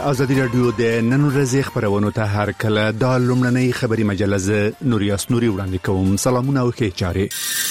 ازادي رادیو د نن ورځې خبرونو ته هر کله د لومړنۍ خبري مجله نورياس نوري وړاندې کوم. سلامونه او ښه چارې.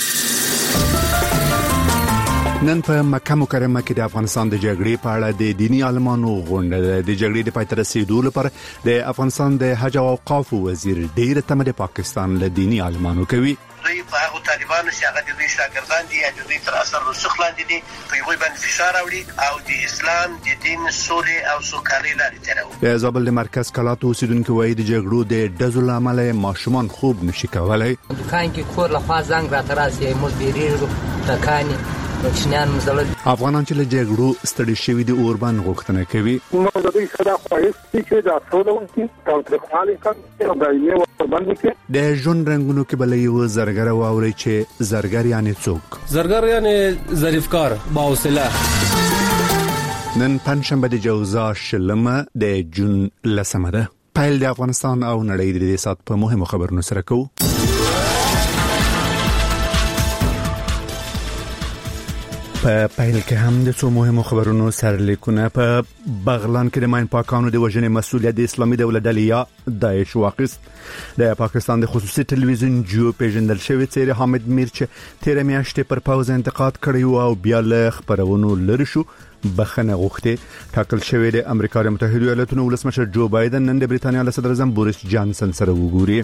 نن په مکه مکرمه کې د افغانستان د جګړې په اړه د دینی عالمانو غونډه ده. د جګړې د پای ته رسیدو لپاره د افغانستان د حج او اوقاف وزیر ډېر تمه د پاکستان له دینی عالمانو کوي. دوی په هغه طالبانو چې هغه د دوی شاګردان دي یا د دوی تر اثر رسوخ لاندې دي په یوه باندې فشار راوړي او د اسلام د دین سولې او سوکالۍ لارې تیروي. د زابل د مرکز کلات اوسیدونکو وایي د جګړو د ډزو له امله ماشومان خوب نشي کولای. دکان کې کور له خوا زنګ راته راسي موږ بیریږو دکانې افغانان چې له جګړو ستړي شوي دي اوربان غوښتنه کوي. نو د دې سره خوښ چې دا ټول وتی او تر خالي کړي او دایمي اوربان کې د ژوند رنگونو کې بلې یو زرګر واوري چې زرګر یعنی څوک؟ زرګر یعنی ظریفکار باوصله. نن پنځشنبه د جوزا شلمه د جون لسمه ده. پیل د افغانستان او نړۍ د دې سات په مهمو خبرونو سره کوو. په پیل کې هم د څو مهمو خبرونو سرلیکونه په بغلان کې د ماین پاکانو د وژنې مسؤلیت د اسلامي دولت ډلې یا داعش واخیست. د پاکستان د خصوصي ټلویزیون جیو پیژندل شوی څیره حامد میر چې تیر میاشتې پر پوز انتقاد کړی او بیا له خبرونو لری شو بخنه غوښته. ټاکل شوی د امریکا د متحده ایالاتونو ولسمشر جو بایدن نن د بریتانیا له صدر اعظم بوریس جانسن سره وګوري.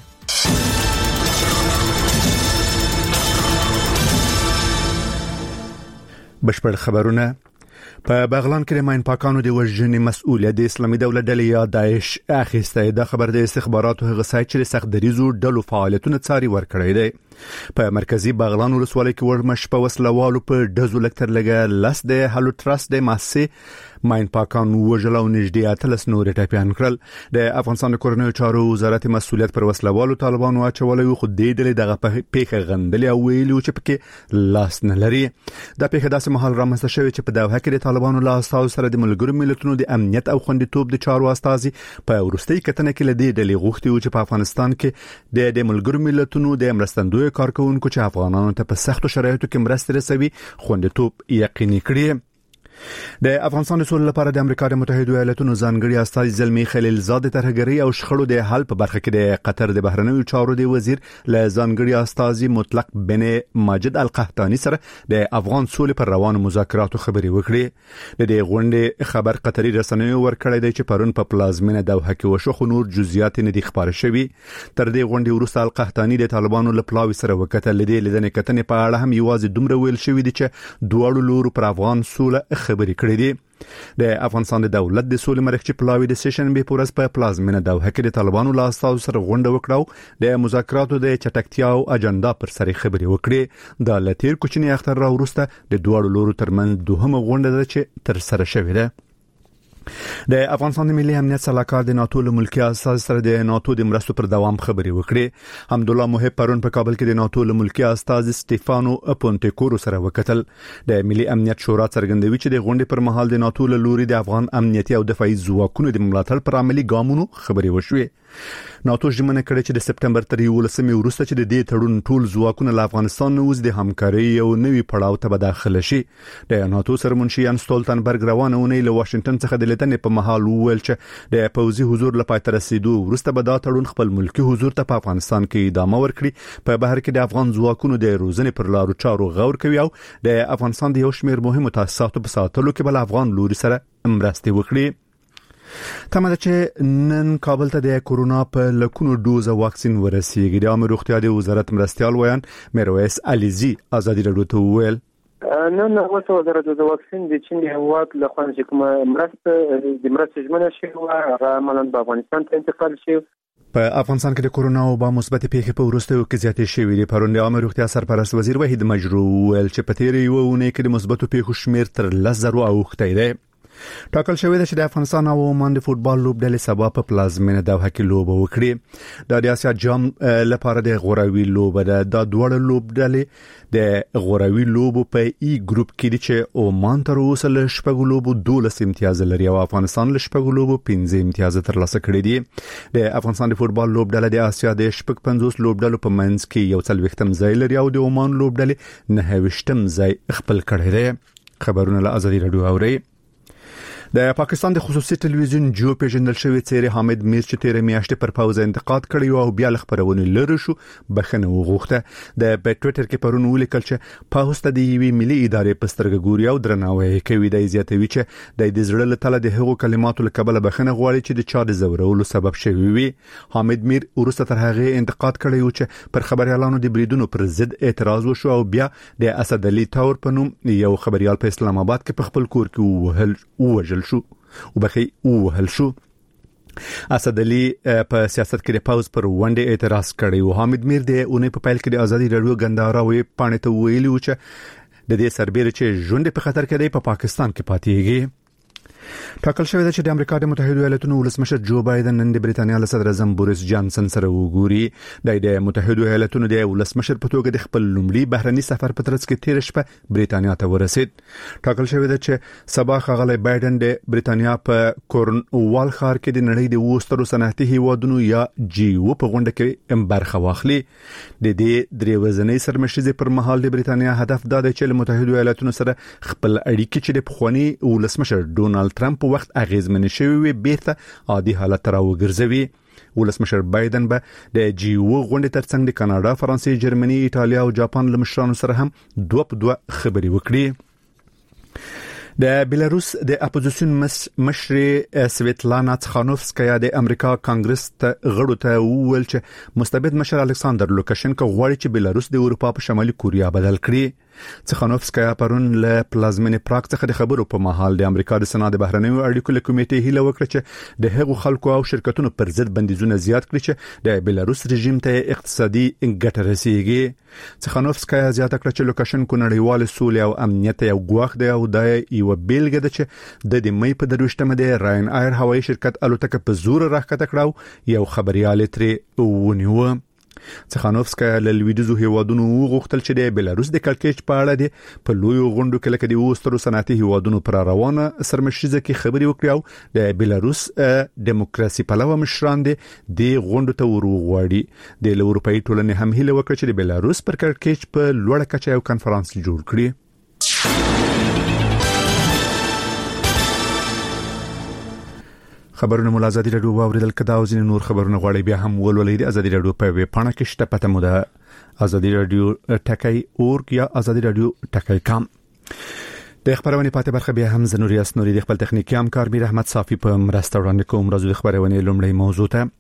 بشپړ خبرونه. په بغلان کې د ماین پاکانو د وژنې مسؤلیت د اسلامي دولت ډلې یا داعش اخیسته. دا خبر د استخباراتو هغه سایت چې سخت دریزو ډلو فعالیتونه څاري ورکړی دی. په مرکزی بغلان ولسوالۍ کې ورمش په وسلوالو په دزو لکتر لګه لاس د هالو تراست د ماسه ماین پاکان وژلو نږدې اتلس نور ټاپیان کړل. د افغانستان د کورنیو چارو وزارت مسؤلیت پر وسلوالو طالبانو اچولې خو دې ډلې دغه پیښه غندلې او ویلو چې پکې لاس نه لري. دا پیښه داسې مهال رامنځته شوې چې په دوحه کې د طالبانو له استازو سره د ملګرو ملتونو د امنیت او خوندیتوب د چارو استازي په ورستۍ کتنه کې لدې ډلې غوښتي چې په افغانستان کې د ملګرو ملتونو د مرستندوی کارکونکو چې افغانانو ته په سختو شرایطو کې مرسته رسوي خوندیتوب یقیني کړي. د افغانستان د سولې لپاره د امریکا د متحده ایالاتونو ځانګړي استازي زلمی خلیلزاد ترهګری او شخړو د حل په برخه کې د قطر د بهرنیو چارو د وزیر له ځانګړي استازي مطلق بن ماجد القحطاني سره د افغان سولې پر روانو مذاکراتو خبري وکړي. د دې غونډې خبر قطري رسنیو ورکړی دی چې پرون په پلازمینه دوحه کې وشو خو نور جزئیات نه دي خبر شوي. تر دې غونډې وروسته القحطاني د طالبانو له پلاوي سره وکتل. لیدنې کتنې په اړه هم یوازې دومره ویل شوی دی چې دواړو لورو پر افغان سولې خبري کړې دي. د افغانستان د دولت د سولې مرکزی پلاوی د سیشن به پورس په پلازمینه دوحه کې د طالبانو له استازو سره غونډه وکړه. د مذاکراتو د چټکتیا او اجنډا پر سر خبري وکړي. د لتیر کوچنی اختر را وروسته د دوه لورو ترمن دوهمه غونډه ده چې تر سره شوې ده. د افغانستان د ملي امنیت صلاحکار د ناتو له ملکی اساس سره د ناتو د مرستو پر دوام خبري وکړي. حمدالله محب پرون په کابل کې د ناتو له ملکی استاذ سټيفانو پونټیکورو سره وکتل. د ملي امنیت شورا څرګندوي چې د غونډې پر مهال د ناتو له لوري د افغان امنیتي او دفاعي ځواکونو د ملاتړ پر عملي ګامونو خبري وشوي. ناتو ژمنه کړې چې د سپټمبر تر 11 وروسته چې د دې تړون ټول ځواکونه له افغانستان نه وز د همکاري یو نوي پړاو ته داخله شي. د ناتو سرمنشي ان ستولتنبرګ روانه ونې له واشنگټن څخه د لیدنې په محل وویل چې د پوځي حضور لپاره تر رسیدو وروسته به دا تړون خپل ملکی حضور ته په افغانستان کې ادامه ورکړي. په بهر کې د افغان ځواکونو د روزنې پر لارو چارو غور کوي او د افغانستان د یو شمېر مهمو تاسیساتو په ساتلو کې بل افغان لوري سره مرسته وکړي. تمه ده چې نن کابل ته د کورونا په لکونو دوزه واکسین ورسیږي. د عامه روغتیا د وزارت مرستيال ویان میرویس علیزی ازادي رادیو ته ویل نن اوسه وزارت د واکسین د چین هیواد له خوا چې کومه مرسته ژمنه شوې و هغه عملاً په افغانستان ته انتقال شي. په افغانستان کې د کورونا او با مثبت پیښې په وروستیو کې زیاتې شوې دي. پرون د عامه روغتیا سرپرست وزیر وحید مجروح ویل چې په تیرې یو اونۍ کې د مثبتو پیښو شمېر تر 10,000 اوښتی دی. ټاکل شوی دی چې د افغانستان او عمان د فوتبال لوبډلې سبا په پلازمینه دوحه کې لوبه وکړي. د آسیا جام لپاره د غوراوي لوبه ده. د دوه لوبډلې د غوراوي لوبو په ای ګروپ کې دي چې عمان تر اوسه له شپږ لوبو 12 امتیاز لري او افغانستان له شپږ لوبو 15 امتیاز ترلاسه کړي دي. د افغانستان د فوتبال لوبډله د آسیا د شپږ 50 لوبډلو په منځ کې یو څلوېښتم ځای لري او د عمان لوبډلې 9 ځای خپل کړی دی. خبرونه له ازادي رادیو اوري. د پاکستان د خصوصي ټلویزیون جو پیژندل شوی څیرې حامد میر چې تیر میاشتې پر پوز انتقاد کړی او بیا خبرونه لری شو بخنه وغوښته د ټوئیټر کې پرون ولیکل چې پاوس ته د یوې ملي ادارې پسترګ ګوري او درناوی کوي د عزتوي چې د دې له تله د هغو کلماتو لکبل بخنه غواړي چې د چا د زورولو سبب شوی وي. حامد میر ورسته تر هغه انتقاد کړی و چې پر خبريالانو د بریدونو پر ضد اعتراض وشو او بیا د اسد علي تاور په نوم یو خبريال په اسلام آباد کې په خپل کور کې ووهل شو. اسد علي په سیاست کې د پاوز پر ونډه اعتراض کړی او حامد میر د اونۍ په پیل کې د ازادي رادیو غندارا وی پانه ته ویلي و چې د دې سربېره چې ژوند په خطر کې دی په پاکستان کې پاتېږي. ټاکل شوی دی چې د امریکا د متحده ایالاتونو ولسمشر جو بایدن نن د بریټانیا له صدر اعظم بوریس جانسن سره وګوري. د متحده ایالاتونو د ولسمشر په توګه د خپل لومړي بهرني سفر په ترڅ کې تیر شپه بریټانیا ته ورسید. ټاکل شوی دی چې سبا ښاغلی بایدن د بریټانیا په کورنوال ښار کې د نړۍ د وسترو صنعتي هیوادونو یا جیو په غونډه کې برخه واخلي. د دې درې ورځې سرمشيزه پر مهال د بریټانیا هدف دا دی چې متحده ایالاتونو سره خپل اړیکې چې د پخوانی ولسمشر ډونالد ټرمپ په وخت اغیزمن شوی وي بیرته عادي حالت را وګرځوي. ولسمشر بایدن به د جیو غونډې ترڅنګ د کاناډا، فرانسې، جرمني، ایتالیا او جاپان له مشرانو سره هم دوه خبرې وکړي. د بیلاروس د اپوزیشن مشر سویتلانا تخانوفسکایا د امریکا کانګرس ته غړو ته وویل چې مستبد مشر الکساندر لوکاشنکو غواړي چې بیلاروس د اروپا په شمالي کوریا بدل کړي. تخانوفسکایا پرون له پلازمینې پراګ څخه د خبرو په مهال د امریکا د سنا د بهرنیو اړیکو له کمیټې هیله وکړه چې د هغو خلکو او شرکتونو پر ضد بندیزونه زیات کړي چې د بیلاروس رژیم ته اقتصادي ګټه رسیږي. تخانوفسکایا زیاته کړه چې لوکاشنکو نړیوال سولې او امنیت یو ګواښ دی او د یو بیلګه ده چې د مې په 23مه د راین ایر هوایي شرکت الوتکه په زور راکته کړو یو خبريال ترې ونیو. تخانوفسکایا له لویدیزو هیوادونو غوښتل چې د بیلاروس د کلکېچ په اړه د په لوی غونډو کې لکه د وسترو صنعتي هیوادونو پر روانه سرمشيزه کې خبري وکړي او د بیلاروس دیموکراسي پلوه مشران د غونډو ته ورغواړي. د اروپאי ټولنې هم هیله وکړه چې د بیلاروس پر کلکېچ په لوړه کچه یو کانفرنس جوړ کړي. خبرونه مول ازادي رادیو واوریدل کدا او ځین نور خبرونه غواړي بیا هم ولولې د ازادي رادیو په ویب پاڼه کې شته پته مو ده ازادي رادیو ټکای اورګ یا ازادي رادیو ټکای کام. د خبرونه پاتې برخه بیا هم زنوریاس نوري د خپل تخنیکی همکار میر احمد صافي په مرسته وړاندې کوم. راځو د خبرونه لومړی موضوع ته.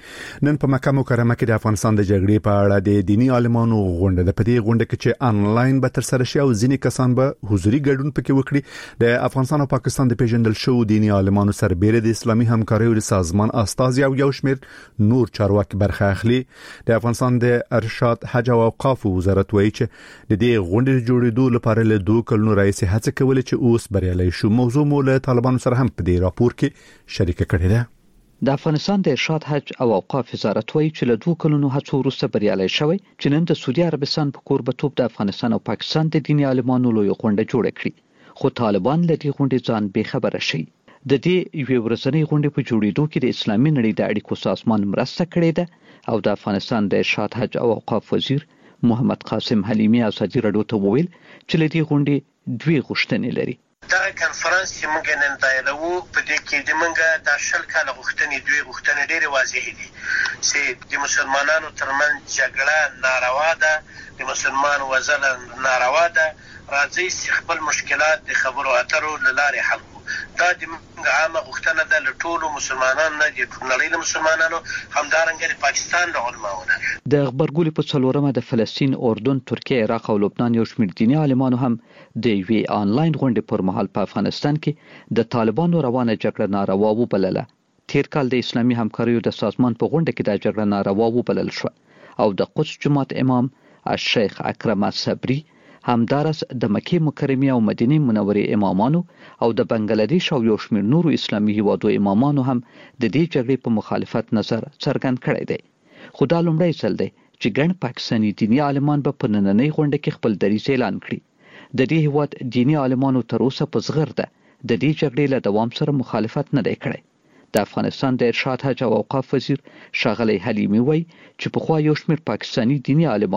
نن په مکه مکرمه کې د افغانستان د جګړې په اړه د دینی عالمانو غونډه د پدې غونډه کې چې انلاین به تر سره شي او ځینې کسان به حضوري ګډون پکې وکړي. د افغانستان او پاکستان د پیژندل شو دینی عالمانو سربېره د اسلامي همکارۍ او سازمان استازي او یو شمېر نور چارواکي برخه اخلي. د افغانستان د ارشاد حج او اوقاف وزارت وایي چې د دې غونډې جوړېدو لپاره له 2 کلونو راځي هڅه کولې چې اوس بریالي شو. موضوع مو له طالبانو سره هم په دې راپور کې شریک کړی ده. د افغانستان د ارشاد حج او اوقاف وزارت وایي چې له 2 کلونو هڅو وروسته بریالي شوی چې نن د سعودي عربستان په کوربتوب د افغانستان او پاکستان د دیني عالمانو لوی غونډه جوړه کړې، خو طالبان له دې غونډې ځان بې خبره شي. د دې یوې ورځنۍ غونډې په جوړېدو کې د اسلامي نړۍ د اړیکو سازمان مرسته کړې ده او د افغانستان د ارشاد حج او اوقاف وزیر محمد قاسم حلیمی ازادي رادیو ته وویل چې له دې غونډې 2 غوښتنې لري. دا کنفرانس چې موږ نن دایلو په دې کې د موږ د شل کال غوښتنې 2 غوښتنې ډېرې واضح دي چې د مسلمانانو ترمنځ جګړه ناروا ده، د مسلمان وزل ناروا ده. راځي چې خپل مشکلات د خبرو اترو لارې حل کړو. دا د موږ عامه غوښتنه ده له ټولو مسلمانانو نه، د نړۍ له مسلمانانو، همدارنګه د پاکستان له علماو نه. د خبرګولې په څلورمه د فلسطین، اردن، ترکیه، عراق او لبنان یو شمېر دیني عالمانو هم د یوې آنلاین غونډې پر مهال په افغانستان کې د طالبانو روانه جګړه ناروا وبلله. تیر کال د اسلامي همکاریو د سازمان په غونډه کې د جګړه ناروا وبلل شو او د قدس جماعت امام الشیخ اکرم صبری همدارس د مکه مکرمه او مدینه منورې امامانو او د بنگلاديش او یو شمېر نورو اسلامي هیوادو امامانو هم د دې جګړې په مخالفت نظر څرګند کړی دی. خو دا لومړی ځل دی چې ګڼ پاکستاني دیني عالمان به په نننۍ غونډه کې خپل دریځ اعلان کړي. د دې هیواد دیني عالمانو تر اوسه په زغرده د دې جګړې له دوام سره مخالفت نه دی کړی. د افغانستان د ارشاد حج او اوقاف وزیر ښاغلی حلیمی وایي چې پخوا یو شمېر پاکستاني دیني عالمانو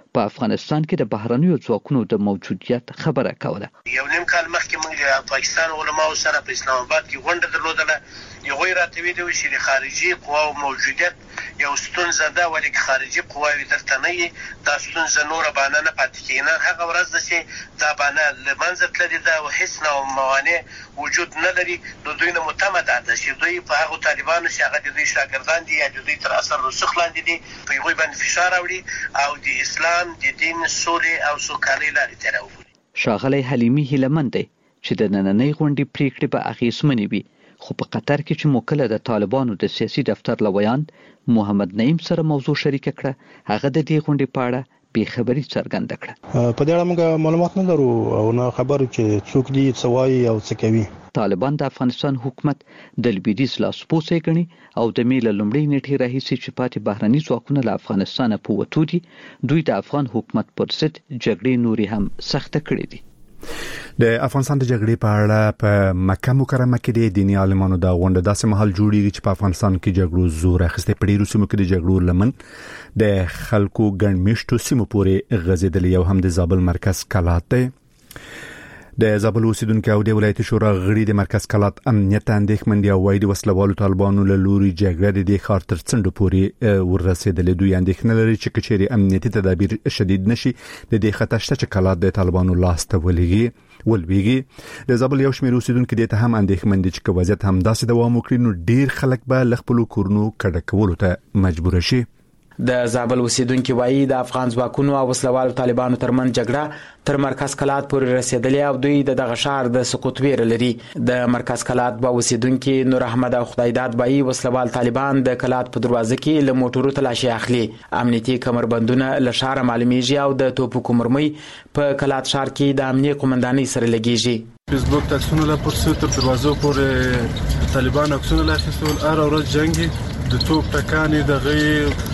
په افغانستان کې د بهرنیو ځواکونو د موجودیت خبره کوله. یو نیم کال مخکې موږ د پاکستان علماو سره په اسلام آباد کې غونډه درلودله. یو راته ویلي و چې د خارجي قواو موجودیت یو ستونزه ده، ولې خارجي قواوې دلته نه وي دا ستونزه نوره بانه نه پاتې کېږي. نن هغه ورځ ده چې دا بانه له منځه تللې ده او هېڅ نوع موانع وجود نه لري. نو دوی نه متمه ده چې دوی په هغو طالبانو چې هغه د دوی شاګردان دي یا د دوی تر اثر رسوخ لاندې دي په هغوی باندې فشار راوړي او د اسلام د دین سولې او سوکالۍ لارې ته راوبولي. ښاغلی حلیمي هیلهمند دی چې د نننۍ غونډې پریکړې به اغېزمنې وي، خو په قطر کې چې موکله د طالبانو د سیاسي دفتر لویاند محمد نعیم سره موضوع شریکه کړه، هغه د دې غونډې په اړه بې خبري څرګنده کړه. په دې اړه موږ معلومات نه لرو او نه خبرو چې څوک دي څه وایي او څه کوي. طالبان د افغانستان حکومت د لویدیځ لاسپوڅی ګڼي او د مې له لومړۍ نیټې راهیسې چې پاتې بهرني ځواکونه له افغانستانه په وتو دي، دوی د افغان حکومت پر ضد جګړې نورې هم سخته کړې دي. د افغانستان د جګړې په اړه په مکه مکرمه کې د دیني عالمانو د غونډه داسې مهال جوړیږي چې په افغانستان کې جګړو زور اخیسته. په ډیرو سیمو کې د جګړو لمن د خلکو ګڼ میشتو سیمو پورې غځېدلی او هم د زابل مرکز کلات دی. د زابل اوسیدونکو او د ولایت شورا غړي د مرکز کلات امنیت اندېښمن دي او وايي د وسلوالو طالبانو له لوري جګړه د ښار تر څنډو پورې ورسېدلې. دوی اندېښنه لري چې کچېرې امنیتي تدابیر شدید نشي د دې خطر شته چې کلات د طالبانو لاس ته ولويږي. د زابل یو شمېر اوسیدونکو د ته هم اندېښمن دي چې وضعیت هم داسې دوام وکړي نو ډیر خلک به له خپل کورونو کډه کولو ته مجبور شي. د زابل اوسیدونکو وایي د افغان ځواکونو او وسلوالو طالبانو ترمنځ جګړه تر مرکز کلات پورې رسیدلې او دوی د دغه شهر د سقوط ویره لري. د مرکز کلات به اوسیدونکو نور احمد او خدایداد وایي وسلوال طالبان د کلات په دروازه کې له موټرو تلاشي اخلي. امنیتي کمربندونه له شهر معلومیږي او د توپکو مرمۍ په کلات شهر کې د امنیتي قومندانۍ سره لګیږي. فیسبوک تکسونه لا پرسه تر دروازو پورې طالبان عکسونه لا اخیستل. هر ورځ جنگي د توپ ټکانې د غي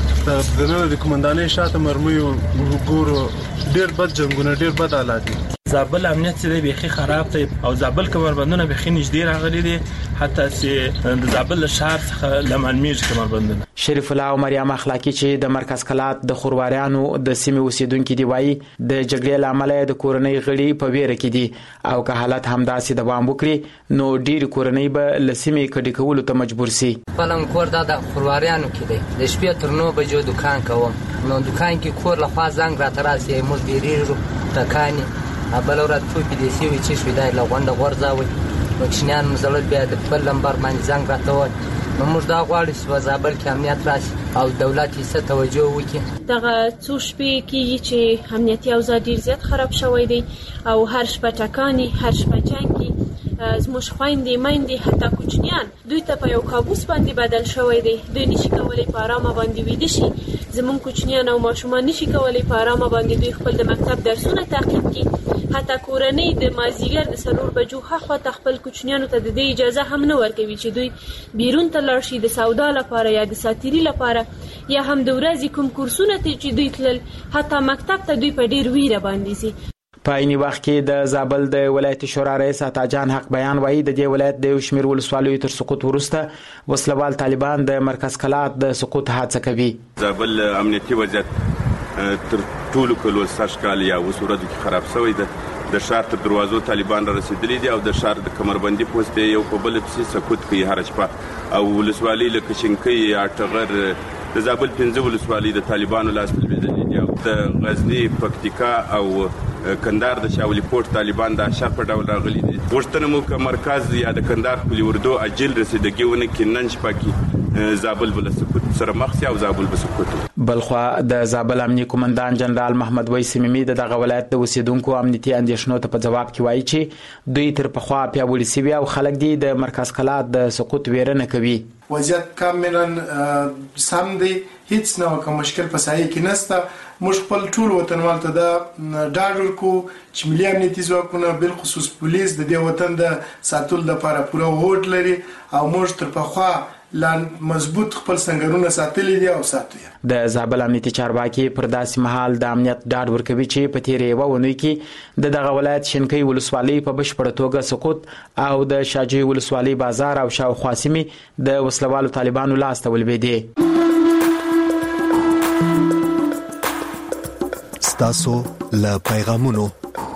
د قومندانۍ شاته مرمۍ وګورو. ډیر بد جنگونه، ډیر بد حالات دي. زابل امنیت چې بیخي خراب دی او زابل کمربندونه بیخي نږدې راغلي دي، حتی چې د زابل شهر څخه لمنمیږي کمربندونه. شریف الله او مریم اخلاقی چې د مرکز کلات د خورواریانو د سیمې اوسیدونکو دی وایي د جګړې لامل د کورنۍ غړي په ویره کې دي او که حالت همداسې دوام وکړي نو ډیر کورنۍ به له سیمې کډې کولو ته مجبور شي. فلم کور د خورواریانو کې دی، د شپې تر 9 بجو دکان کوم، نو دکان کې کور لخوا زنګ راته راسي موږ بیریږو ټکانې بل ورځ ټوپې دې سوي چې شوي دا له غونډه غورځوئ ماشینان مو زړه بیا د خپل لمبر باندې زنګ راته ووایي. نو موږ دا غواړو چې په زابل کې امنیت راشي او دولت یې څه توجه وکړي. دغه څو شپې کېږي چې امنیتي اوضاع ډېر زیات خراب شوی دی او هر شپه ټکانې، هر شپه جنګ. زموږ خویندې میندې حتی کوچنیان دوی ته په یو کابوس باندې بدل شوی دی. دوی نشي کولی په ارامه باندې ویده شي. زموږ کوچنیان او ماشومان نشي کولی په ارامه باندې دوی خپل د مکتب درسونه تعقیب کړي. حتی کورنۍ د مازیګر د 4 بجو هاخوا ته خپل کوچنیانو ته د دې اجازه هم نه ورکوي چې دوی بیرون ته لاړ شي د سودا لپاره یا د ساتیري لپاره یا هم د ورځې کوم کورسونه ته چې دوی تلل. حتی مکتب ته دوی په ډیر ویره باندې سي. په عیني وخت کې د زابل د ولایت شورا رئیس عطاجان حق بیان وایي د دې ولایت د شمیر ولسوالیو تر سقوط وروسته وسلوال طالبان د مرکز کلات د سقوط هڅه کوي. زابل امنیتي وضعیت تر ټولو کلو ساشکال یا وسورد کې خراب شوی دی. د شهر تر دروازو طالبان را رسیدلي دي او د شهر د کمربندي پوسټ یو په بل پسې سقوط کوي هر شپه او ولسوالۍ لکه شینکۍ یا ټغر د زابل 15 ولسوالۍ د طالبانو لاس ته لوېدلي دي او د غزني، پکتیکا او کندهار د شاولي پورت طالبان د شر په ډول راغلي دي. غوښتنه مو که مرکز یا د کندهار کلي اردو اجل رسیدګي ونه کړي نن شپه کې زابل بل سقوط سره مخ شي او زابل به سقوط. بلخوا د زابل امنیتي قومندان جنرال محمد ویس میمي دغه ولایت د اوسیدونکو امنیتي اندېښنو ته په جواب کې وایي چې دوی تر پخوا پیاوړي سوي او خلک دي د مرکز کلات د سقوط ویره نه کوي. وضعیت کاملا سم دی، هیڅ نه کوم مشکل په سایه کې نشته. موږ خپل ټول وطنوال ته دا ډاډ ورکو چې ملي امنیتي ځواکونه بل خصوص پولیس د دې وطن د ساتلو لپاره پوره هوډ لري او موږ تر پخوا لان مضبوط خپل څنګهونه ساتلي دي او ساتي. د زابل امنیتي چارواکي پر داسې مهال د امنیت ډاډ ورکوي چې په تیرې یوه اونۍ کې د دغه ولایت شینکۍ ولسوالۍ په بشپړه توګه سقوط او د شاجوی ولسوالۍ بازار او شاوخوا سیمې د وسلوالو طالبانو لاس ته ولوېدې. ستاسو له پیغامونو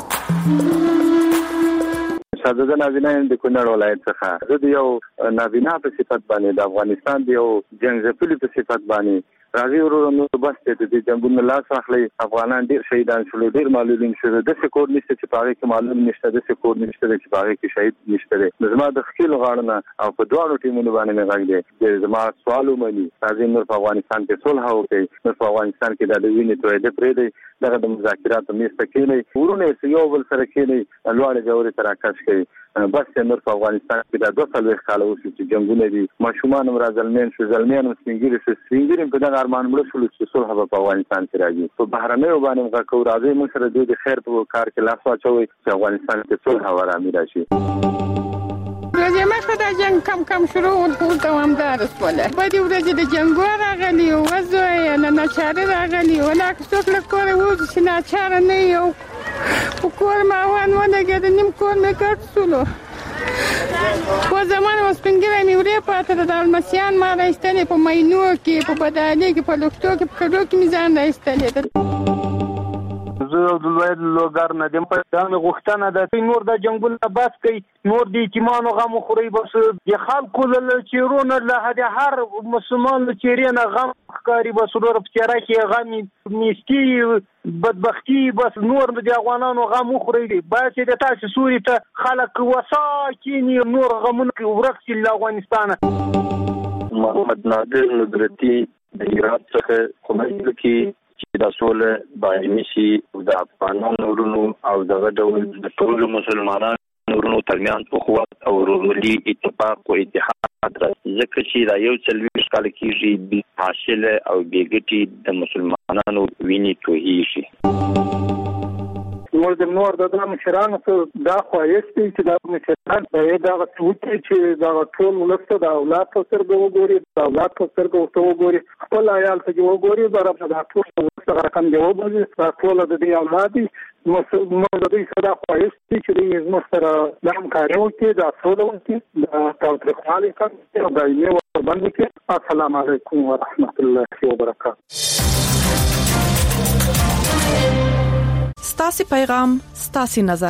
زه نابینا یم د کونړ ولایت څخه. زه د یو نابینا په صفت باندې د افغانستان د یو جنګ په صفت باندې راځي ورونو بس ته د جنگونو لاس اخلي. افغانان ډیر شهیدان شول، ډیر معلولین شول. د سکور نشته چې پاره کې معلوم نشته، د سکور نشته چې پاره کې شهید نشته. زما د خپل غاړه او په دوه ټیمونو باندې غږ دی. زما سوال ومني راځي نور په افغانستان کې صلح وکړي، نور په افغانستان کې د وینې تویده پرې دی. دغه د مذاکراتو میسته کې ورونه یو بل سره کې لوړ جوړې تراکش کوي. بس نور په افغانستان کې د 200 کال وروسته چې جنگونه دي، ماشومان هم راځلمن شو، ځلمن سپینګری په دغه ارمان مړ شول چې صلح په افغانستان کې راځي. په بهرنیو باندې غوښتو راځي موږ سره د خیر په کار کې لاس واچوي چې افغانستان کې صلح او آرامي راشي. ورځې مخه د جنگ کم شروع او دوامدار شوله. باندې ورځې د جنگ راغلی او وځي نه ناچاره راغلی او لا څوک له کوره وځي چې ناچاره نه یو په کور ما ونه کې د نیم کور مې کټ سولو. په زمانه وسپنګره مې ورې پاتې د المسیان ما راستلې په مینو کې په بدالي کې په لوکتو کې په کډو کې میزان راستلې. زه د لوی لوګر نه دم په دغه غوښتنه د نور د جنگونو بس کوي، نور د ایتمانو غم خوري. بس د خلکو له چیرونه له هر مسلمان چیرینه غم ښکاری. بس ورور په چیرې کې غم میستی بدبختی. بس نور د افغانانو غم خوري. بس د تاسو سوري ته خلک وساکینی نور غمونه ورکسي له افغانستان. محمد نادر نظرتی د هرات څخه کومه کې چې د سوله باندې شي د افغانانو ورونو او دغه ډول د ټول مسلمانانو ورونو ترمن اخوت او ورورولي اتفاق او اتحاد راځي. ځکه چې دا یو څلوي کال کېږي د حاصل او بیګټي د مسلمانانو ویني توهیږي. نور د مشرانو دا خوایست دی چې د مشران دا وکړي چې دا ټول ولسته د اولاد په سترګو وګوري، د اولاد په سترګو وګوري، خپل عیال ته وګوري. دا ټول ولسته رقم دی وګوري، دا ټول د دې اولاد دي. موږ د دې سره خوایست دی چې موږ سره د همکارۍ وکړي، د سوله وکړي، د تاوتریخوالي کمې او دایمي وربند وکړي. السلام علیکم ورحمت الله وبرکاته. ستاسو پیغام، ستاسو نظر.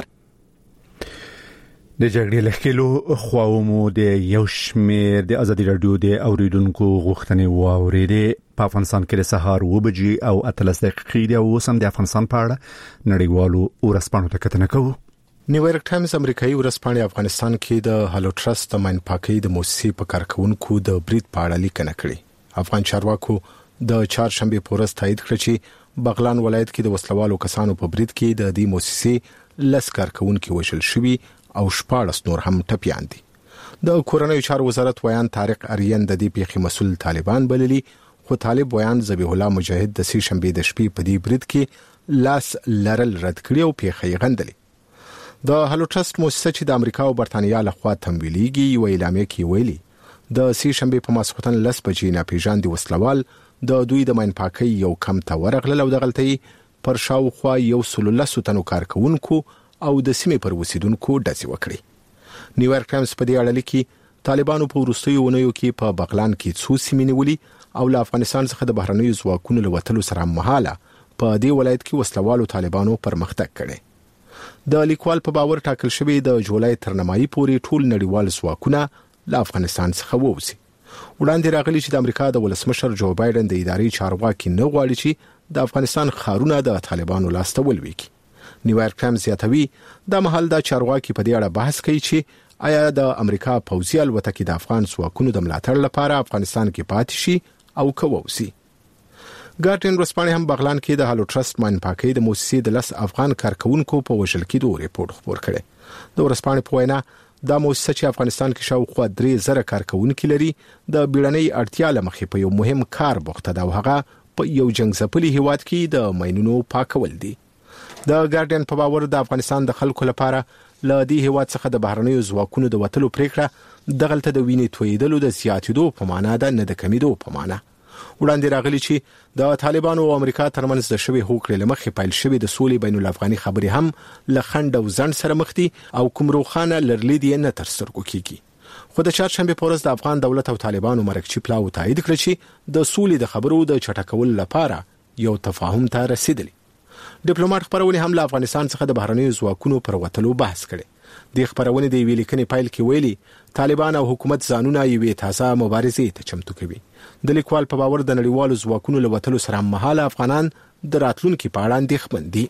د جګړې لخوا خواومو د یو شمېر د ازادي رادیو د اوریدونکو غوښتنې واوریدې. په افغانستان کې د سهار 2 بجې او 13 دقیقې د اوسم د افغانستان په اړه نړیوالو ورځپاڼو ته کتنه کوو. نیویارک ټایمز امریکایي ورځپاڼه افغانستان کې د هالو ټرست د ماین پاکي د موسسې په کارکونکو د برید په اړه لیکنه کړې. افغان چارواکو د چهارشنبه په ورځ تایید کړ چې بغلان ولایت کې د وسلوالو کسانو په برید کې د دې موسسې لس کارکونکو وشل شوي او 14 نور هم ټپيان دي. د کورنیو چارو وزارت ویان طارق اریان د دې پیښې مسول طالبان بللي، خو طالب ویان ذبیح الله مجاهد د سې شنبه د شپې په دې برید کې لاس لرل رد کړی او پیښې غندلې. د هالو ټرست موسسه چې د امریکا او برتانیا لخوا تمویلېږي یو اعلامیه کې ویلي د سې شنبه په ماسختن لس بجې ناپېژاندې وسلوال د دوی د ماین پاکي یو کم ته ورغلل او د غلطۍ پر شاوخوا یو 13 تنو کارکونکو او د سیمې پر وسیدونکو ډزې وکړي. نیویارک ټایمز په دې اړه لیکي طالبانو په وروستیو ونیو کې په بغلان کې څو سیمې نیولې او له افغانستان څخه د بهرنیو ځواکونو له وتلو سره مهاله په دې ولایت کې وسلوالو طالبانو پرمختګ کړي. د لیکوال په باور ټاکل شوی د جولای تر نیمایي پورې ټول نړیوال ځواکونه له افغانستان څخه ووځي. وړاندې راغلی چې د امریکا د ولسمشر جو بایدن د اداري چارواکي نه غواړي چې د افغانستان خارونه د طالبانو لاسته ولويږي. نیویارک ټایمز زیاتوي د محل د چارواکي په دې اړه بحث کوي چې آیا د امریکا پوځي الوتکې د افغان ځواکونو د ملاتړ لپاره افغانستان کې پاتې شي او کووسي. ګارډین ورځپاڼه هم بغلان کې د هالو ټرست ماین پاکي د موسسې د 10 افغان کارکونکو په وژل کېدو ریپورت خبر کړي. د ورځپاڼې په وینا دا موسسه چې افغانستان کې شاوخوا 3000 کارکونکو لري د بیړنۍ اړتیا لمخې په یو مهم کار بوخته ده او هغه په یو جنگ ځپلي هیواد کې د ماینونو پاکول دي. د ګارډین په باور د افغانستان د خلکو لپاره له دې هیواد څخه د بهرنیو ځواکونو د وتلو پریکړه دغلته د وینې تویدلو د زیاتېدو په معنا ده، نه د کمیدو په معنا. وړاندې راغلی چې د طالبانو او امریکا ترمنځ د شوی هوکړې لمخې پیل شوی د سولې بین الافغاني خبرې هم له خند او ځند سره مخ دي او کوم روخانه لرلید یې نه تر سترګو کیږي. خو د چهارشنبه په ورځ د افغان دولت او طالبانو مرکچی پلاو تایید کړ چې د سولې د خبرو د چټکولو لپاره یو تفاهم ته رسیدلی. ډیپلوماټ خبرونه هم له افغانستان څخه د بهرنیو ځواکونو پر وټلو بحث کړي. د خبرونه د ویلي کني پایل کې ویلي طالبان او حکومت ځانونه یوې تازه مبارزې ته چمتو کوي. د لیکوال په باور د نړیوالو ځواکونو له وټلو سره مهاله افغانان د راتلونکو په اړه اندېښمن دي.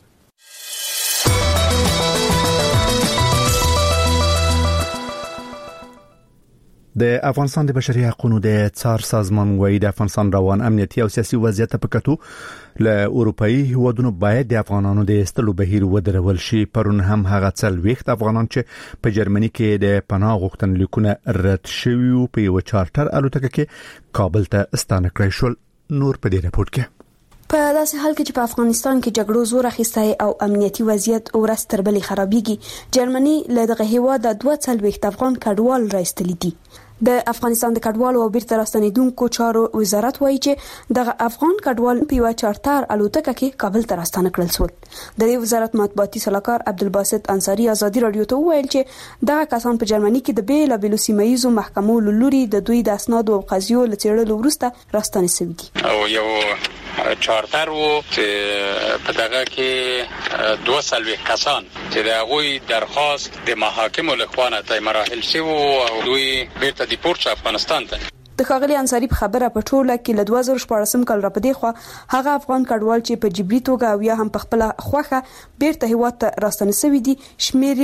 د افغانستان د بشري حقوقو د څار سازمان وايي د افغانستان روان امنیتي او سیاسي وضعیت په کتو له اروپאי هیوادونو باید د افغانانو د استلو بهیر ودرول شي. پرون هم هغه څلويخت افغانان چې په جرمني کې د پناه غوښتنلیکونه رد شوي او په یو چارټر الوتکه کې کابل ته ستانه کړی شول. نور په دې رپورت کې په داسې حال کې چې په افغانستان کې جګړو زور اخیستی او امنیتي وضعیت ورځ تر بلې خرابېږي، جرمني له دغه هیواده 42 افغان کډوال راستلي دي. د افغانستان د کډوالو او بیرته راستنیدونکو چارو وزارت وایي چې دغه افغان کډوال په یو چارټر الوتکه کې کابل ته راستنه کړل شول. د دې وزارت مطبوعاتي سلاکار عبدالباسط انصاری ازادي رادیو ته وویل چې دغه کسان په جرمني کې د بیلابېلو سیمه‌ییزو محکمو لوري د دوی د اسناد او قضیو لڅېړلو وروسته راستنه شوي دي. او یو چارټر وو چې په دغه کې 200 کسان چې د هغوی درخواست د محاکمو لخوا ته مراحل شوی او دوی بیرته د پورت افغانستان ته. د ښاغلي انصاری په خبره په ټوله کې له 2014 کال را پدې خو هغه افغان کډوال چې په جبري توګه او یا هم په خپل خوخه بیرته هیواد ته راستنه شوي دي شمیر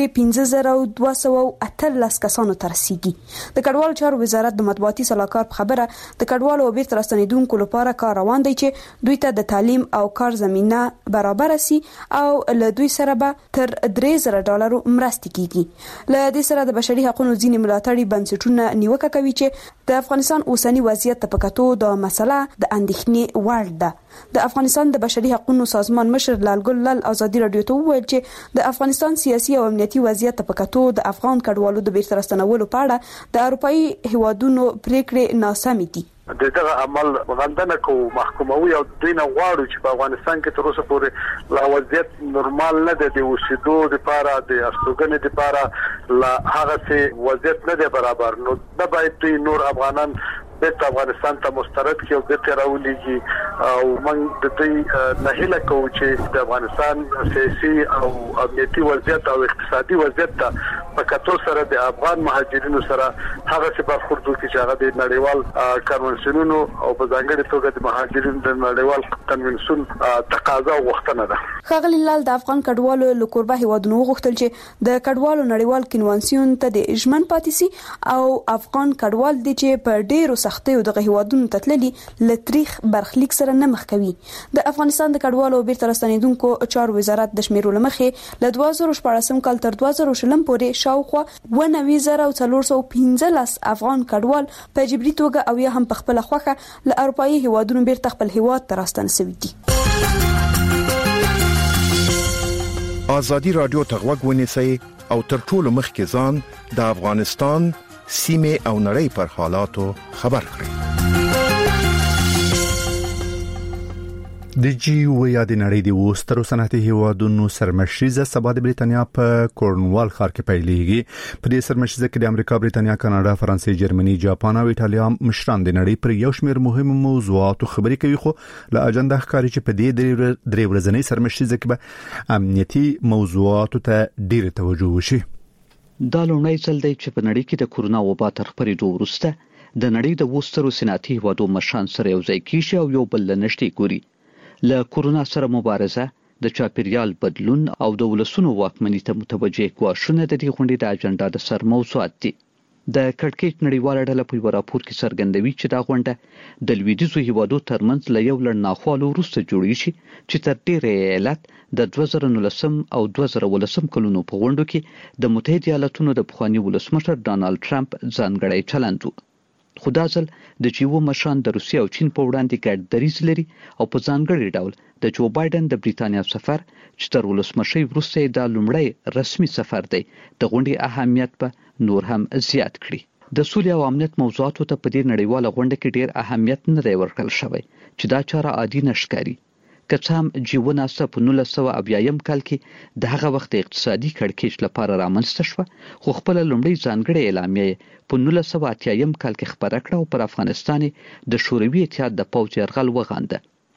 15218 کسانو ته رسیدي. د کډوال چارو وزارت د مطبوعاتي سلاکار په خبره د کډوالو او بیرته راستنیدونکو لپاره کار روان دی چې دوی ته د تعلیم او کار زمينه برابر شي او له دوی سره به تر $3000 مرستې کیږي. له دې سره د بشري حقوقو ځینې ملاتړي بنسټونه نیوکه کوي چې د افغانستان اوسنی وضعیت ته پکاتو د مسله د اندېښنې وړ ده. د افغانستان د بشري حقوقو سازمان مشر لالګل لال ازادي رادیو ته وویل چې د افغانستان سیاسي او امنیتي وضعیت ته پکاتو د افغان کډوالو د بیرته راستنولو په اړه د اروپאי هیوادونو پریکړې ناسمې دي. دغه عمل غندنه کو محکوموي او دینه غواړو چې په افغانستان کې تر اوسه پورې لا وضعیت نورمال نه دی د اوسېدو لپاره د استوګنې لپاره لا هغه څه وضعیت نه دی برابر. نو د باید نور افغانان بیرته افغانستان ته مسترد کې او بیرته راولېږي او موږ د دې نه هیله کوو چې د افغانستان سیاسي او امنیتي وضعیت او اقتصادي وضعیت ته په کتو سره د افغان مهاجرینو سره هغه څه برخورد وکړي چې هغه د نړیوال کنونسیونونو او په ځانګړي توګه د مهاجرینو د نړیوال کنونسیون تقاضا او غوښتنه ده. ښاغلي لال د افغان کډوالو له کوربه هیوادونو غوښتل چې د کډوالو نړیوال کنونسیون ته د ژمن پاتې شي او افغان کډوال دي چې په ډیرو سختیو دغه هیوادونو ته تللي له تاریخ برخلیک سره نه مخ کوي. د افغانستان د کډوالو او بیرته راستنیدونکو چارو وزارت د شمیرو لمخې له 2014 کال تر 2020 پورې شاوخوا 9415 افغان کډوال په جبري توګه او یا هم په خپل خوخه له اروپאי هیوادونو بیرته خپل هیواد ته راستنه شوي دي. ازادي رادیو ته غوږ ونیسئ او تر ټولو مخکې ځان د افغانستان سیمه او نړۍ پر حالاتو خبر کړئ. د جیو یا د نړۍ د وسترو صنعتي هیوادونو سرمشریزه سبا د بریتانیا په کورنوال ښار کې پیلېږي. په دې سرمشریزه کې د امریکا، بریتانیا، کاناډا، فرانسې، جرمني، جاپان او ایټالیا مشران د نړۍ پر یو شمېر مهم موضوعاتو خبرې کوي. خو له اجنډا ښکاري چې په دې درې ورځنۍ سرمشریزه کې به امنیتي موضوعاتو ته ډېر توجه وشي. دا لومړی ځل دی چې په نړۍ کې د کورونا وبا تر خپرېدو وروسته د نړۍ د وسترو صنعتي هیوادو مشران سره یو ځای کیږي او یو بل له نږدې ګوري. له کورونا سره مبارزه، د چاپیریال بدلون او د ولسونو واکمنۍ ته متوجه ګواښونه د دې غونډې د اجنډا د سر موضوعات دي. د کډکېچ نړیواله ډله په یو راپور کې څرګندوي چې دا غونډه د لویدیځو هیوادو ترمنځ له یو لړ ناخوالو وروسته جوړیږي چې تر ډیره علت د 2019 او 2018 کلونو په غونډو کې د متحده ایالاتونو د پخوانی ولسمشر ډانالډ ټرمپ ځانګړی چلند وو. خو دا ځل د جیو مشران د روسیې او چین په وړاندې ګډ دریځ لري او په ځانګړي ډول د جو بایدن د بریتانیا سفر چې تر ولسمشي وروسته د لومړی رسمي سفر دی د غونډې اهمیت په نور هم زیات کړی. د سولې او امنیت موضوعاتو ته په دې نړیواله غونډه کې ډیر اهمیت نه دی ورکړل شوی چې دا چاره عادي نشکاري. که څه هم جیو ناسه په 1980 کال کې د هغه وخت اقتصادي کړکېچ لپاره رامنځته شو، خو خپل لومړی ځانګړی اعلامیه په 1980 کال کې خبره کړه او پر افغانستان د شوروي اتحاد د پوځ یرغل وغانده.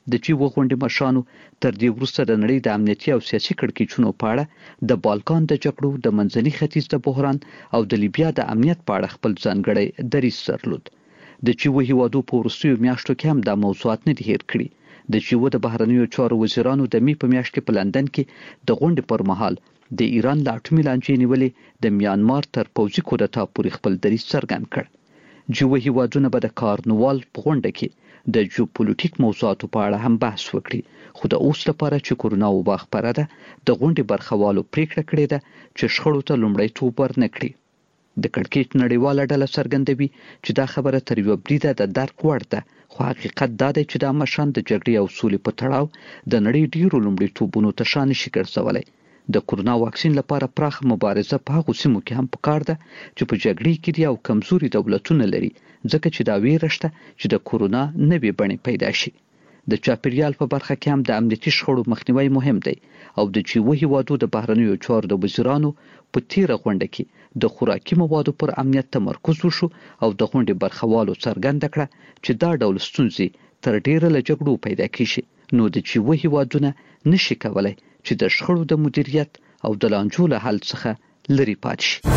د چې وغونډې مشانو تر دې وروسته د نړۍ د امنیتي او سیاسي کړکېچونو په اړه د بالکان د جګړو د منځني ختیځ د بحران او د لیبیا د امنیت په اړه خپل ځانګړی دریځ درلود. د چې هیوادو په وروستیو میاشتو کې هم دا موضوعات نه دي هیر کړي. د چې د بهرنیو چارو وزیرانو د می په میاشت کې په لندن کې د غونډې پر مهال د ایران له اټومي لانجې نیولې د میانمار تر پوځي کودتا پورې خپل دریځ څرګند کړ. چې هیوادونه به د کارنوال په غونډه کې د جیوپولیټیک موضوعاتو په اړه هم بحث وکړي، خو د اوس لپاره چې کورونا وبا خپره ده د غونډې برخوالو پریکړه کړې ده چې شخړو ته لومړیتوب ورنکړي. د کړکېچ نړیواله ډله څرګندوي چې دا خبره تر یوه بریده د درک وړ ده، خو حقیقت دا دی چې دا مشان د جګړې او سولې په تړاو د نړۍ ډیرو لومړیتوبونو ته شا نشي ګرځولی. د کورونا واکسین لپاره پراخ مبارزه په هغو سیمو کې هم پکار ده چې په جګړې کې دي او کمزوري دولتونه لري، ځکه چې دا ویره شته چې د کورونا نوې بڼې پیدا شي. د چاپیریال په برخه کې هم د امنیتي شخړو مخنیوي مهم دی او د چې هیوادو د بهرنیو چارو د وزیرانو په تیره غونډه کې د خوراکي موادو پر امنیت تمرکز وشو او د غونډې برخوالو څرګنده کړه چې دا ډول ستونزې تر ډیره له جګړو پیدا کیږي، نو د چې هیوادونه نشي کولای چې د شخړو د مدیریت او د لانجو له حل څخه لري پاتې شي.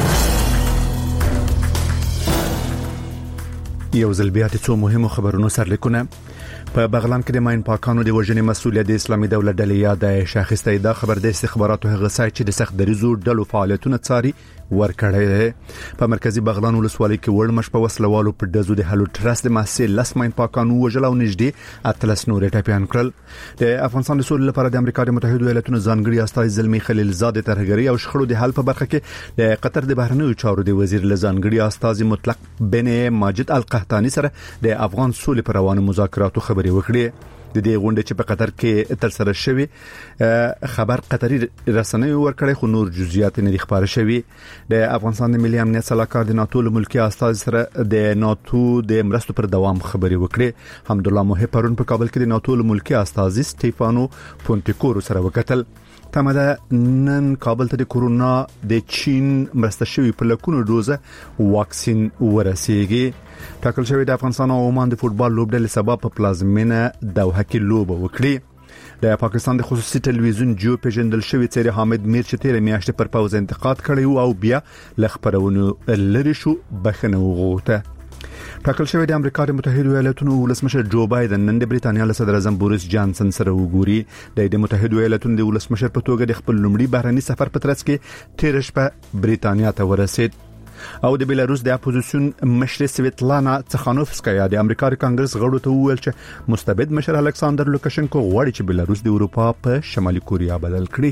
یو ځل بیا څو مهمو خبرونو سرلیکونه. په بغلان کې د ماین پاکانو د وژنې مسؤلیت د اسلامي دولت ډلې یا داعش اخیسته. دا خبر د استخباراتو هغه سایت چې د سخت دریزو ډلو فعالیتونه څاري ورکړی. په مرکزی بغلان ولسوالۍ کې ورمش په وسلوالو په دزو د هلو ټرست د محصل لس ماین پاکانو وژل او نږدې اتلس نورې ټاپیان کړل. د افغانستان د سولې لپاره د امریکا د متحده ایالاتونو ځانګړي استازي زلمی خلیلزاد ترهګری او شخړو د حل په برخه کې د قطر د بهرنیو چارو د وزیر لزانګړي استازي مطلق بن ماجد القحطاني سره د افغان سولې پر روانو مذاکراتو خبري وکړي. د دې غونډې چې په قطر کې تر سره شوی خبر قطري رسنیو ورکړی، خو نور جزئیات نه ښکاره شوی. د افغانستان د ملي امنیت صلاحکار د ناتو ملکی استاذ سره د ناتو د مرستو پر دوام خبري وکړي. حمدالله محب پرون په کابل کې د ناتو ملکی استاذ سټيفانو پونتیکورو سره وکتل. تمه نن کابل ته د کورونا د چین مرسته شوی په لکونو ډوزه واکسین ورسیږي. ټاکل شوی د افغانستان او عمان د فوتبال لوبډلې سبب په پلازمینه دوحه کې لوبه وکړي. د پاکستان د خصوصي ټلویزیون جو پیژندل شوی څېره حامد میر چې تیر میاشت پر پوز انتقاد کړی او بیا لخبرونو لری شو بخنه وغوته. ټاکل شوی د امریکا د متحده ایالاتونو ولسمشر جو بایدن نن د بریټانیا له صدر اعظم بوریس جانسن سره وګوري. د متحده ایالاتونو د ولسمشر په توګه د خپل لومړي بهرني سفر په ترڅ کې تیر شپه بریټانیا ته ورسید. او د بیلاروس د اپوزیشن مشر سویتلانا تخانوفسکایا د امریکا د کانګرس غړو ته وویل چې مستبد مشر الکساندر لوکاشنکو غواړي چې بیلاروس د اروپا په شمالي کوریا بدل کړي.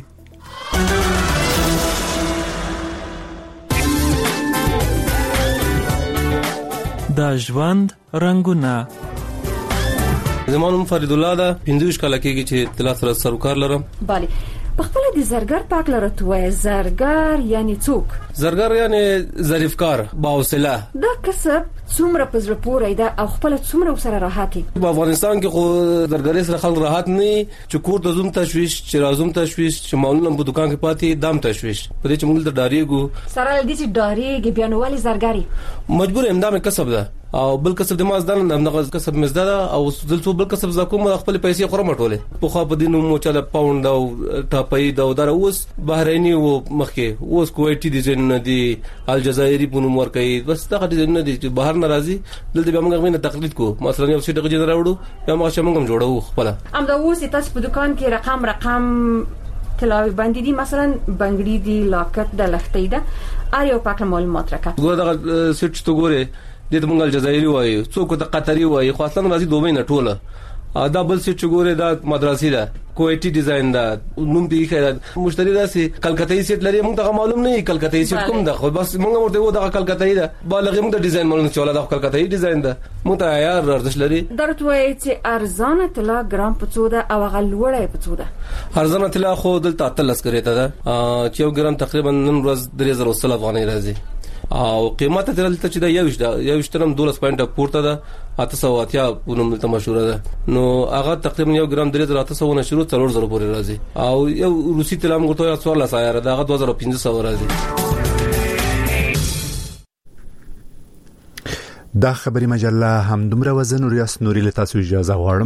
د ژوند رنگونه. زمونږ فرید الله دا 15 کال کېږي چې تل سره سروکار لرم. bali په خپل د زرګر پاک لره توې زرګر یعنی څوک؟ زرګر یعنی ظریفکار باوصله. دا کسب څومره پزره پورې ده او خپل څومره سره راحتي. په افغانستان کې خو زرګر سره خلک راحت نه چې کور ته زوم تشويش چې رازوم تشويش چې مالونه په دکان کې پاتې دام تشويش په دې چې موږ ته ډاریږو سره دې چې ډاریږي بیانوالي زرګری مجبور امدام کسب ده او بل کسب د مازدان دغه کسب مزدا او دلته بل کسب زکوم خپل پیسې خورم ټوله په خو په دینو مو چاله پاوند او ټاپي دا در اوس بحرینی او مخکې اوس کویټي ډیزاین نه دي الجزائری په نوم ورکي بس دا ډیزاین نه دي چې بهر ناراضي دلته به موږ غوښنه تقلید کو مثلا یو څه دغه راوړو یا موږ شمنګم جوړو خپل ام دا اوس تاسو په دکان کې رقم تلاوي باندې دي مثلا بنگړي دي لاکت د لختې ده اړیو پاک معلومات راکړه ګوره دا سټ تو ګوره د موږ الجزائری وایي څوک د قطري وایي خو اصلا راځي دوه نه ټوله دا بل څه چې ګوره دا مدرسې ده کویټي ډیزاین ده نوم دې ښه مشتری راسي کلکتايي سیټ لري موږ ته معلوم نه کلکتايي سیټ کوم ده خو بس موږ ورته و دا کلکتايي ده بالغ موږ د ډیزاین مولن چولا دا کلکتايي ډیزاین ده موږ ته یار ارزش لري درته وایي چې ارزانه تلا ګرام په څو ده او غلوړې په څو ده ارزانه تلا خو دلته 13 کړی ته ده چې یو ګرام تقریبا نن ورځ 3000 افغانۍ راځي او قیمت دلته چې دا یو شترم 12 پوینټ پورته ده 880 پونم ته مشهور ده نو هغه تقریبا یو ګرام 3800 نه شروع 4000 پورې راځي او یو روسي تلام ورته 14 سایر ده هغه 2500 راځي. دا خبري مجله هم دومره وزن ریاست نوري له تاسو اجازه غواړم